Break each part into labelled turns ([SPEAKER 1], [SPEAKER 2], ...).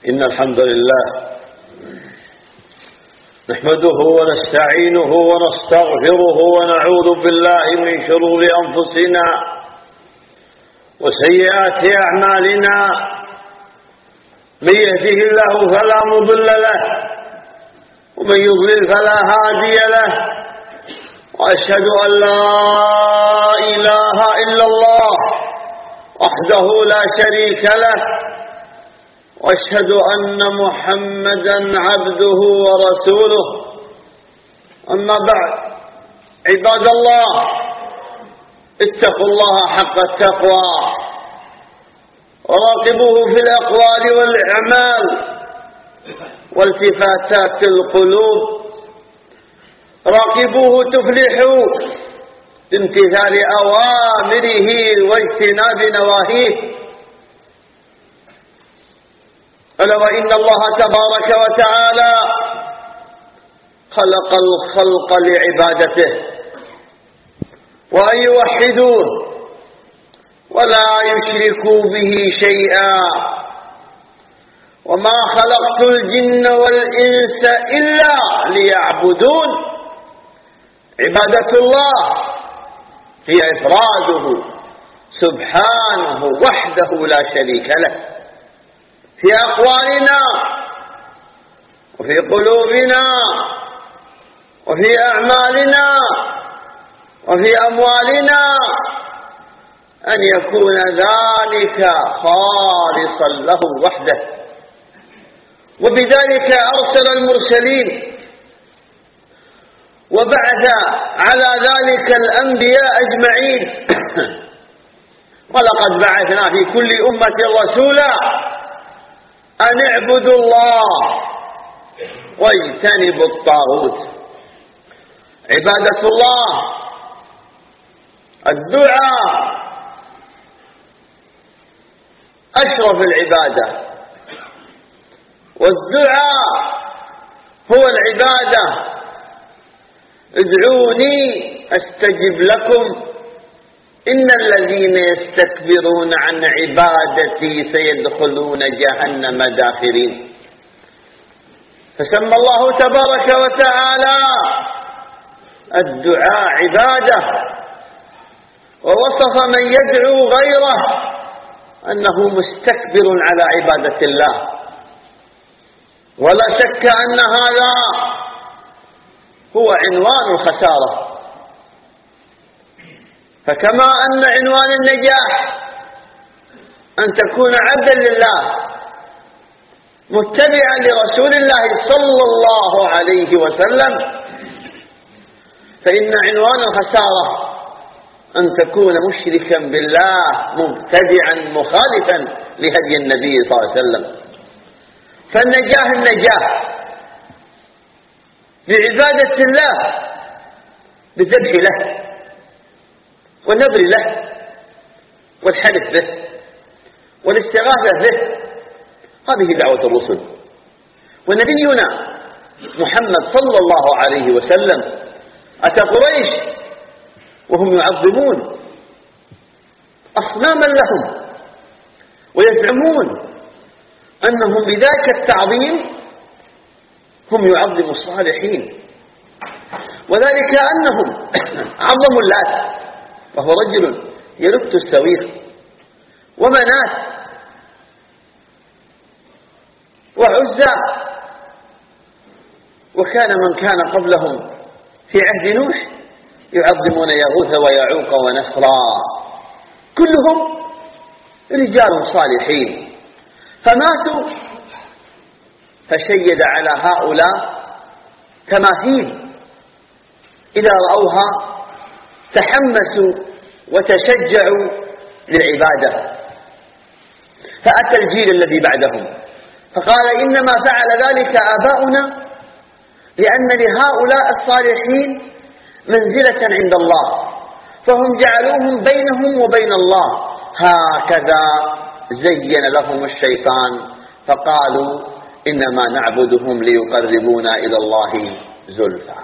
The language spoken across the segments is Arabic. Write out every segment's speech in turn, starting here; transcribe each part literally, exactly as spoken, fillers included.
[SPEAKER 1] إن الحمد لله نحمده ونستعينه ونستغفره ونعوذ بالله من شرور أنفسنا وسيئات أعمالنا. من يهده الله فلا مضل له ومن يضلل فلا هادي له، وأشهد أن لا إله إلا الله وحده لا شريك له، وأشهد أن محمدا عبده ورسوله. أما بعد، عباد الله، اتقوا الله حق التقوى وراقبوه في الأقوال والأعمال والتفاتات القلوب. راقبوه تفلحوا بامتثال أوامره واجتناب نواهيه. ألا وإن الله تبارك وتعالى خلق الخلق لعبادته وأن يوحدوه ولا يشركوا به شيئا، وما خلقت الجن والإنس إلا ليعبدون. عبادة الله هي إفراده سبحانه وحده لا شريك له في أقوالنا وفي قلوبنا وفي أعمالنا وفي أموالنا، أن يكون ذلك خالصا له وحده. وبذلك أرسل المرسلين وبعث على ذلك الأنبياء أجمعين. ولقد بعثنا في كل أمة رسولا أن اعبدوا الله واجتنبوا الطاغوت. عبادة الله الدعاء أشرف العبادة، والدعاء هو العبادة. ادعوني أستجب لكم إن الذين يستكبرون عن عبادتي سيدخلون جهنم داخرين. فسمى الله تبارك وتعالى الدعاء عبادة، ووصف من يدعو غيره أنه مستكبر على عبادة الله. ولا شك أن هذا هو عنوان الخسارة. فكما أن عنوان النجاح أن تكون عبدا لله متبعا لرسول الله صلى الله عليه وسلم، فإن عنوان الخسارة أن تكون مشركا بالله مبتدعا مخالفا لهدي النبي صلى الله عليه وسلم. فالنجاح النجاح بعبادة الله بالذبح له والنذر له والحلف به والاستغاثة به. هذه دعوة الرسل. ونبينا محمد صلى الله عليه وسلم أتى قريش وهم يعظمون أصناما لهم ويزعمون أنهم بذاك التعظيم هم يعظموا الصالحين، وذلك أنهم عظموا اللات وهو رجل يلت السويق، ومنات وعزى، وكان من كان قبلهم في عهد نوح يعظمون يغوث ويعوق ونسرا، كلهم رجال صالحين فماتوا. فشيد على هؤلاء تماثيل إذا رأوها تحمسوا وتشجعوا للعبادة. فأتى الجيل الذي بعدهم فقال إنما فعل ذلك آباؤنا لأن لهؤلاء الصالحين منزلة عند الله، فهم جعلوهم بينهم وبين الله. هكذا زين لهم الشيطان فقالوا إنما نعبدهم ليقربونا إلى الله زلفى.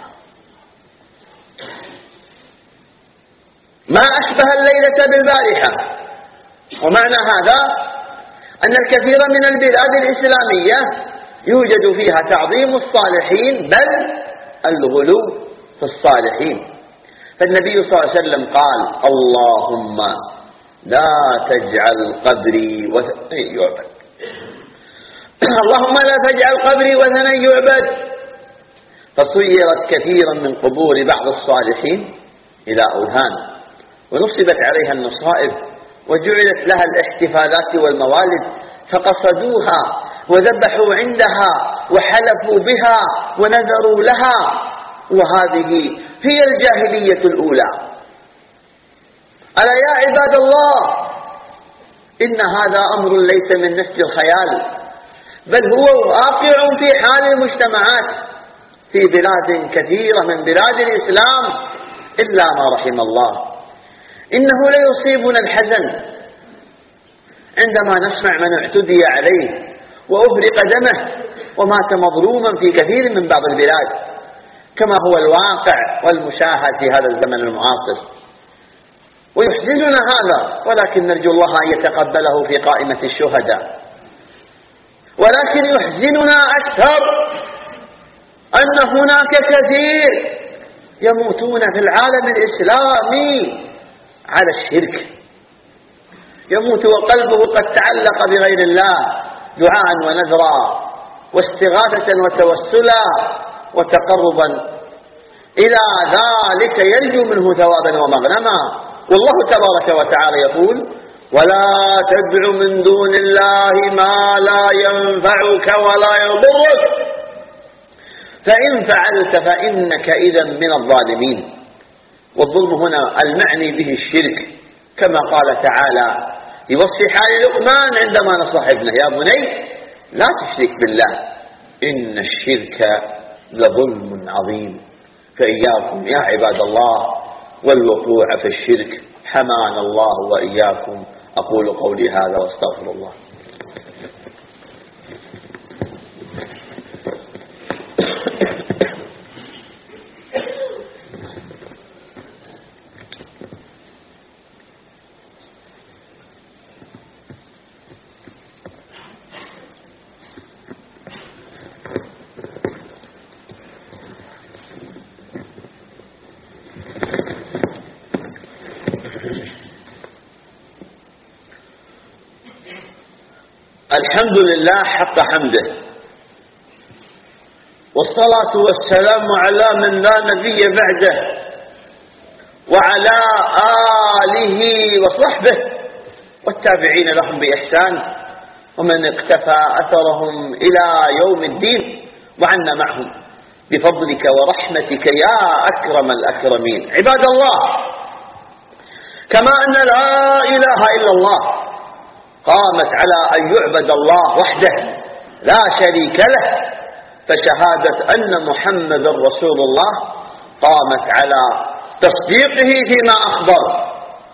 [SPEAKER 1] ما أشبه الليلة بالبارحة. ومعنى هذا أن الكثير من البلاد الإسلامية يوجد فيها تعظيم الصالحين بل الغلو في الصالحين. فالنبي صلى الله عليه وسلم قال: اللهم لا تجعل قبري وثنا يعبد اللهم لا تجعل قبري وثنا يعبد. فصيرت كثيرا من قبور بعض الصالحين إلى أوثان، ونصبت عليها النصائب، وجعلت لها الاحتفالات والموالد، فقصدوها وذبحوا عندها وحلفوا بها ونذروا لها، وهذه هي الجاهلية الأولى. ألا يا عباد الله، إن هذا أمر ليس من نسج الخيال، بل هو واقع في حال المجتمعات في بلاد كثيرة من بلاد الإسلام إلا ما رحم الله. إنه ليصيبنا الحزن عندما نسمع من اعتدي عليه وأهرق دمه ومات مظلوما في كثير من بعض البلاد، كما هو الواقع والمشاهد في هذا الزمن المعاصر. ويحزننا هذا، ولكن نرجو الله أن يتقبله في قائمة الشهداء. ولكن يحزننا أكثر أن هناك كثير يموتون في العالم الإسلامي على الشرك، يموت وقلبه قد تعلق بغير الله دعاء ونذرا واستغاثة وتوسلا وتقربا إلى ذلك، يرجو منه ثوابا ومغنما. والله تبارك وتعالى يقول: ولا تدع من دون الله ما لا ينفعك ولا يضرك، فإن فعلت فإنك إذا من الظالمين. والظلم هنا المعني به الشرك، كما قال تعالى يوصي حال لقمان عندما نصح ابنه: يا بني لا تشرك بالله إن الشرك لظلم عظيم. فإياكم يا عباد الله والوقوع في الشرك، حمانا الله وإياكم. أقول قولي هذا واستغفر الله. الحمد لله حق حمده، والصلاة والسلام على من لا نبي بعده، وعلى آله وصحبه والتابعين لهم بإحسان، ومن اقتفى أثرهم إلى يوم الدين، وعنا معهم بفضلك ورحمتك يا أكرم الأكرمين. عباد الله، كما أن لا إله إلا الله قامت على أن يعبد الله وحده لا شريك له، فشهادة أن محمد رسول الله قامت على تصديقه فيما أخبر،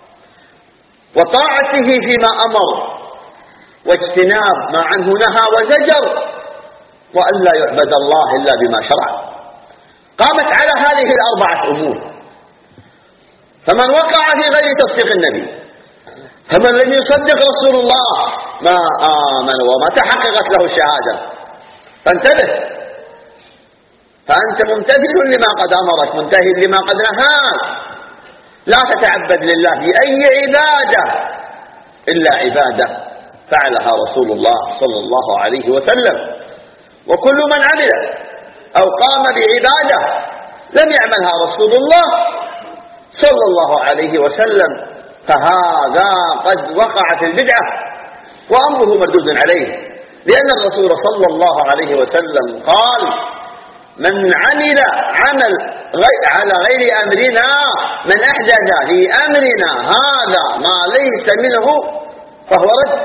[SPEAKER 1] وطاعته فيما أمر، واجتناب ما عنه نهى وزجر، وأن لا يعبد الله إلا بما شرع. قامت على هذه الأربعة أمور. فمن وقع في غير تصديق النبي، فمن لم يصدق رسول الله، ما آمن وما تحققت له الشهادة. فانتبه، فأنت ممتثل لما قد أمرك، منتهي لما قد نهاك. لا تتعبد لله بأي عبادة إلا عبادة فعلها رسول الله صلى الله عليه وسلم. وكل من عمل أو قام بعبادة لم يعملها رسول الله صلى الله عليه وسلم فهذا قد وقع في البدعة وأمره مردود عليه، لأن الرسول صلى الله عليه وسلم قال: من عمل عمل غير على غير أمرنا، من أحدث في أمرنا هذا ما ليس منه فهو رد.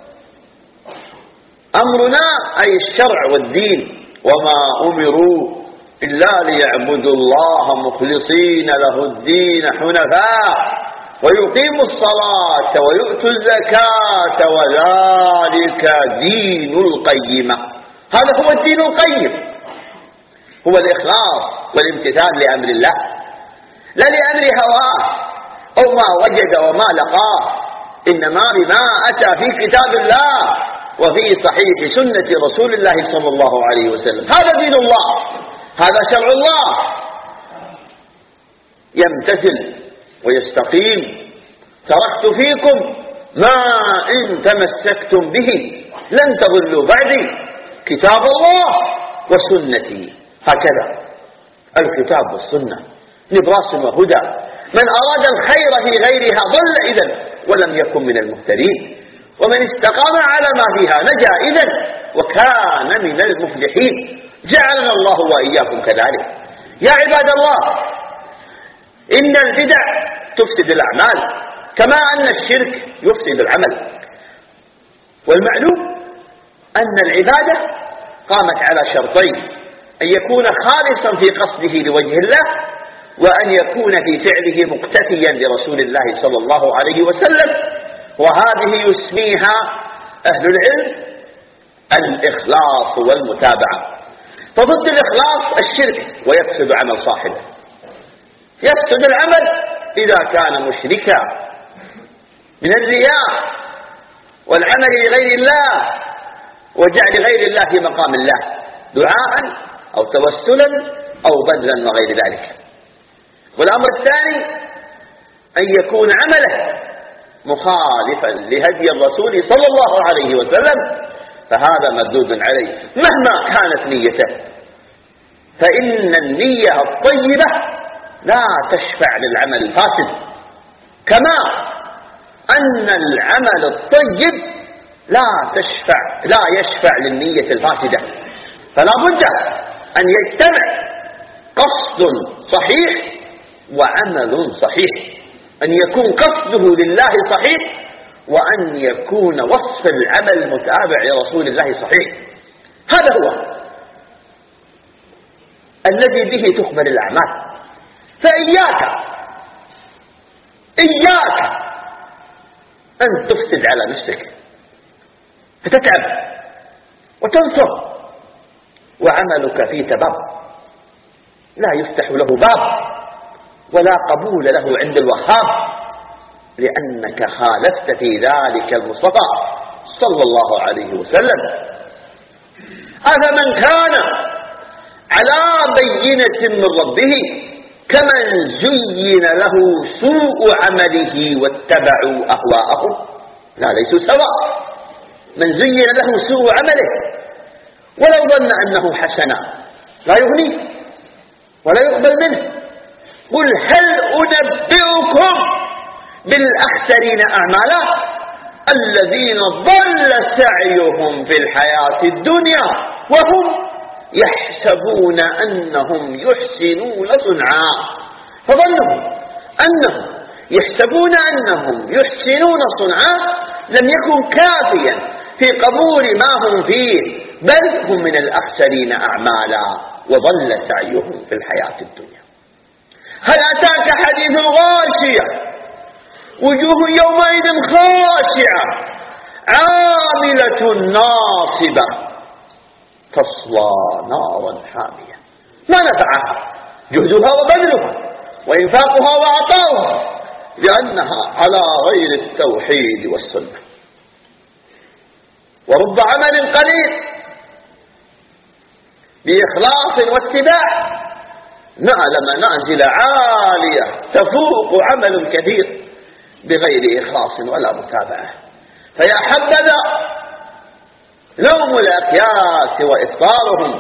[SPEAKER 1] أمرنا أي الشرع والدين، وما أمروا إلا ليعبدوا الله مخلصين له الدين حنفاء ويقيموا الصلاة ويؤتوا الزكاة وذلك دين القيمة. هذا هو الدين القيم، هو الإخلاص والامتثال لأمر الله، لا لأمر هواه أو ما وجد وما لقاه. إنما بما أتى في كتاب الله وفي صحيح سنة رسول الله صلى الله عليه وسلم. هذا دين الله، هذا شرع الله، يمتثل ويستقيم. تركت فيكم ما إن تمسكتم به لن تضلوا بعدي، كتاب الله وسنتي. هكذا الكتاب والسنة نبراس وهدى. من أراد الخير في غيرها ضل إذن ولم يكن من المهتدين، ومن استقام على ما فيها نجا إذن وكان من المفلحين. جعلنا الله وإياكم كذلك. يا عباد الله، إن البدع تفسد الأعمال كما أن الشرك يفسد العمل. والمعلوم أن العبادة قامت على شرطين: أن يكون خالصا في قصده لوجه الله، وأن يكون في فعله مقتفيا لرسول الله صلى الله عليه وسلم. وهذه يسميها أهل العلم الإخلاص والمتابعة. فضد الإخلاص الشرك ويفسد عمل صاحبه. يفسد العمل إذا كان مشركا من الرياء والعمل لغير الله وجعل غير الله في مقام الله دعاء أو توسلا أو بذلا وغير ذلك. والأمر الثاني أن يكون عمله مخالفا لهدي الرسول صلى الله عليه وسلم، فهذا مردود عليه مهما كانت نيته. فإن النية الطيبة لا تشفع للعمل الفاسد، كما أن العمل الطيب لا تشفع لا يشفع للنية الفاسدة. فلا بد أن يجتمع قصد صحيح وعمل صحيح، أن يكون قصده لله صحيح، وأن يكون وصف العمل متابع لرسول الله صحيح. هذا هو الذي به تقبل الأعمال. فإياك إياك أن تفسد على نفسك فتتعب وتنصر وعملك في تباب لا يفتح له باب ولا قبول له عند الوهاب، لأنك خالفت في ذلك المصطفى صلى الله عليه وسلم. أفمن كان على بينة من ربه كمن زين له سوء عمله واتبعوا أهواءهم، لا ليسوا سواء. من زين له سوء عمله ولو ظن أنه حسنا لا يغنيه ولا يقبل منه. قل هل أنبئكم بالأخسرين أعمالا الذين ضل سعيهم في الحياة الدنيا وهم يحسبون أنهم يحسنون صنعا. فظنهم أنهم يحسبون أنهم يحسنون صنعا لم يكن كافيا في قبول ما هم فيه، بل هم من الأخسرين أعمالا وضل سعيهم في الحياة الدنيا. هل أتاك حديث الغاشية وجوه يومئذ خاشعة عاملة ناصبة تصلى نارا حامية ما نفعها جهدها وبذلها وإنفاقها وعطاؤها لأنها على غير التوحيد والسنة. ورب عمل قليل بإخلاص واتباع نعل منازل عالية تفوق عمل كثير بغير إخلاص ولا متابعة. فيا حبذا لوم الأكياس وإفطارهم،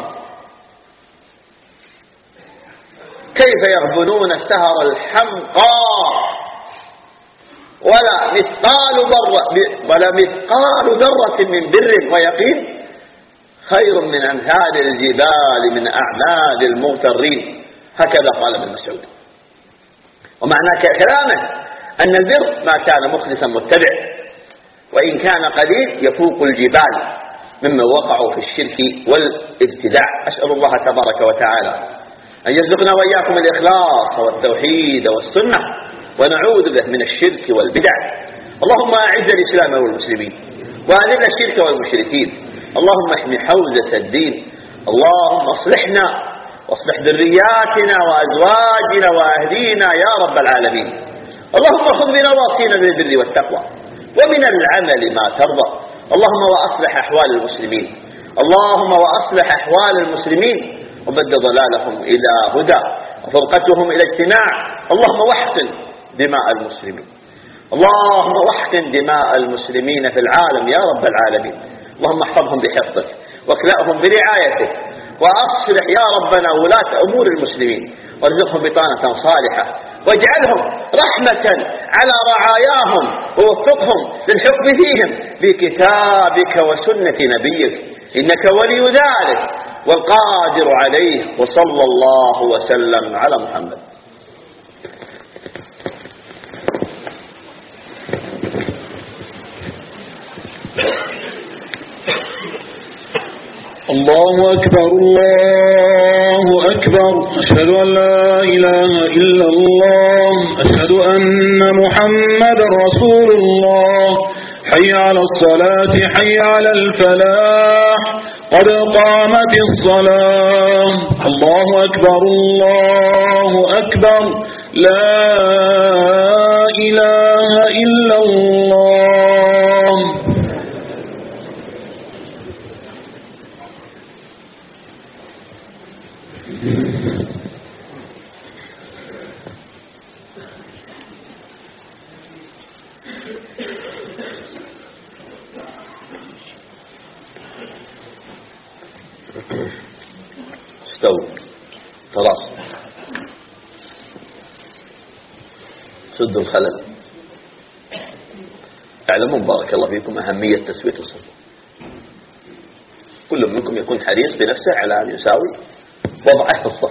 [SPEAKER 1] كيف يغبنون السهر الحمقى ولا مثقال ذرة ولا مثقال ذرة من بر ويقين خير من أمثال الجبال من أعمال المغترين. هكذا قال ابن مسعود. ومعنى كلامه أن البر ما كان مخلصا متبع، وإن كان قليل يفوق الجبال مما وقعوا في الشرك والابتداع. أسأل الله تبارك وتعالى أن يرزقنا وإياكم الإخلاص والتوحيد والسنة، ونعوذ به من الشرك والبدع. اللهم أعز الإسلام والمسلمين وأذل الشرك والمشركين. اللهم احمي حوزة الدين. اللهم اصلحنا واصلح ذرياتنا وأزواجنا وأهلينا يا رب العالمين. اللهم خذ بنواصينا للبر والتقوى ومن العمل ما ترضى. اللهم وأصلح أحوال المسلمين، اللهم وأصلح أحوال المسلمين وبد ضلالهم إلى هدى وفرقتهم إلى اجتماع. اللهم واحقن دماء المسلمين، اللهم واحقن دماء المسلمين في العالم يا رب العالمين. اللهم احفظهم بحفظك واكلأهم برعايتك، وأصلح يا ربنا ولاة أمور المسلمين وارزقهم بطانة صالحة، واجعلهم رحمة على رعاياهم ووفقهم للحكم فيهم بكتابك وسنة نبيك، إنك ولي ذلك والقادر عليه. وصلى الله وسلم على محمد.
[SPEAKER 2] الله أكبر الله أكبر، أشهد أن لا إله إلا الله، أشهد أن محمد رسول الله. حي على الصلاة حي على الفلاح، قد قامت الصلاة. الله أكبر الله أكبر، لا إله إلا الله.
[SPEAKER 1] استووا خلاص، سدوا الخلل. اعلموا بارك الله فيكم أهمية تسوية الصف. كل منكم يكون حريص بنفسه على أن يساوي وضعه في الصف.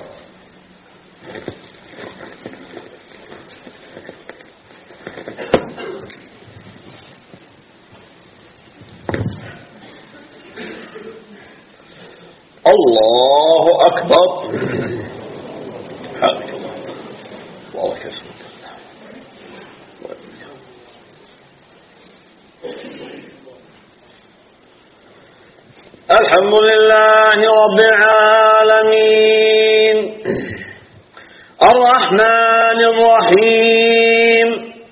[SPEAKER 1] الله أكبر. حقك الله الله أكبر. الحمد لله رب العالمين الرحمن الرحيم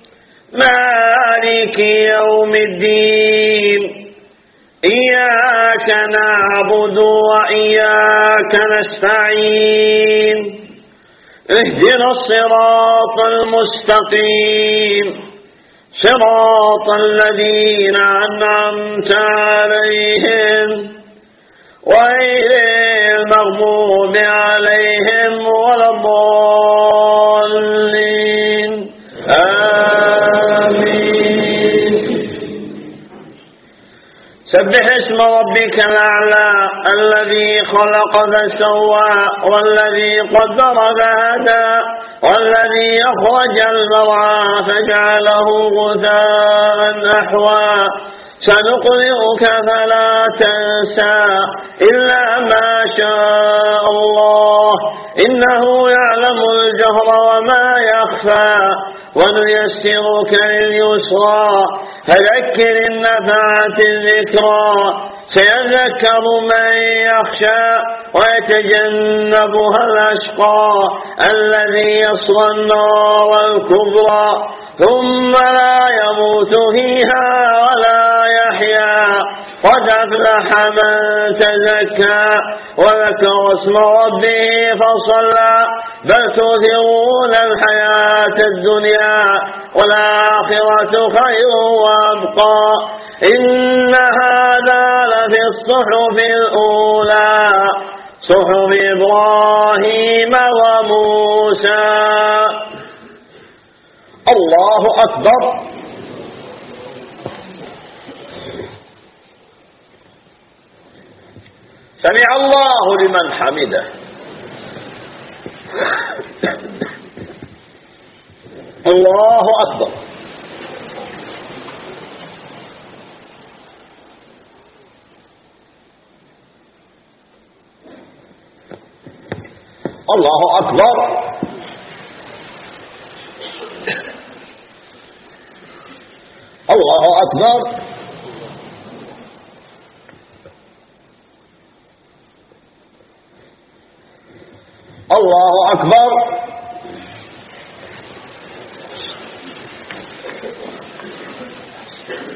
[SPEAKER 1] مالك يوم الدين، إياك نعبد وإياك نستعين، اهدنا الصراط المستقيم، صراط الذين أنعمت عليهم غير المغضوب عليهم ولا الضالين، آمين. سبح اسم ربك الأعلى الذي خلق فسوى والذي قدر فهدى والذي أخرج المرعى فجعله غثاء أحوى. سنقرئك فلا تنسى إلا ما شاء الله، إنه يعلم الجهر وما يخفى، ونيسرك لليسرى فذكر إن نفعت الذكرى. سيذكر من يخشى ويتجنبها الأشقى الذي يصلى النار الكبرى ثم لا يموت فيها ولا يحيا. قد أفلح من تزكى وذكر اسم ربه فصلى، بل تؤثرون الحياة الدنيا والآخرة خير وأبقى. إن هذا لفي الصحف الأولى صحف إبراهيم وموسى. الله أكبر. سمع الله لمن حمده. الله أكبر. الله أكبر. الله أكبر. الله أكبر.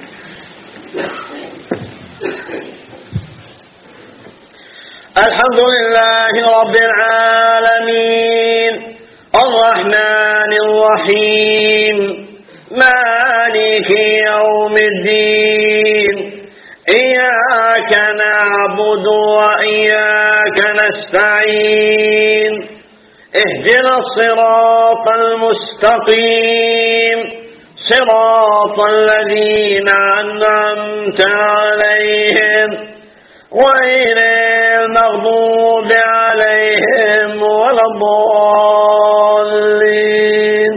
[SPEAKER 1] الحمد لله رب العالمين الرحمن الرحيم مالك يوم الدين إياك نعبد وإياك نستعين اهدنا الصراط المستقيم صراط الذين أنعمت عليهم غير المغضوب عليهم ولا الضالين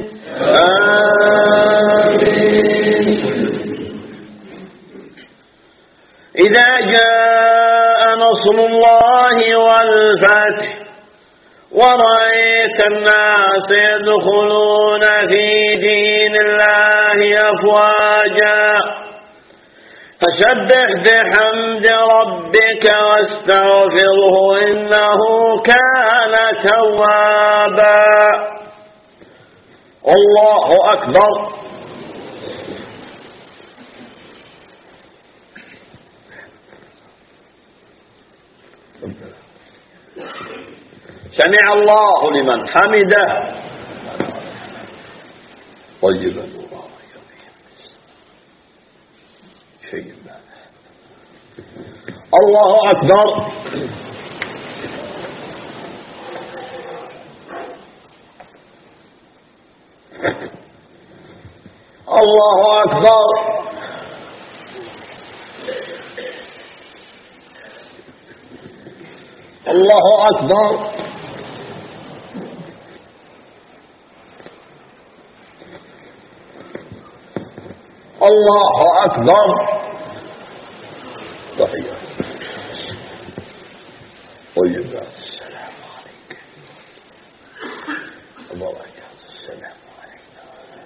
[SPEAKER 1] آمين. إذا جاء نصر الله والفتح ورأيت الناس يدخلون في دين الله أفواجا فسبح بحمد ربك واستغفره إنه كان توابا. الله أكبر. سمع الله لمن حمده. طيبا الله أكبر. الله أكبر. الله أكبر. الله أكبر. تحية طيبة. السلام عليك وبركاته. السلام علينا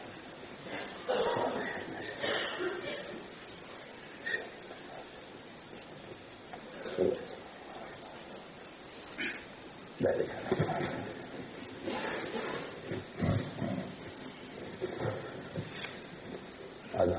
[SPEAKER 1] بارك هذا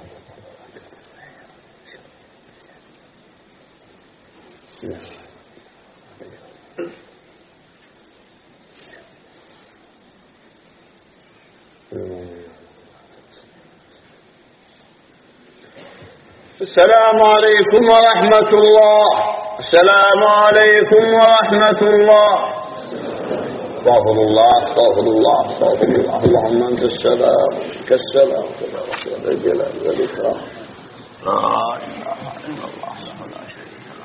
[SPEAKER 1] السلام عليكم ورحمة الله. السلام عليكم ورحمة الله. استغفر الله استغفر الله استغفر الله. اللهم أنت السلام كالسلام تبارك ذا الجلال والإكرام. لا إله إلا الله.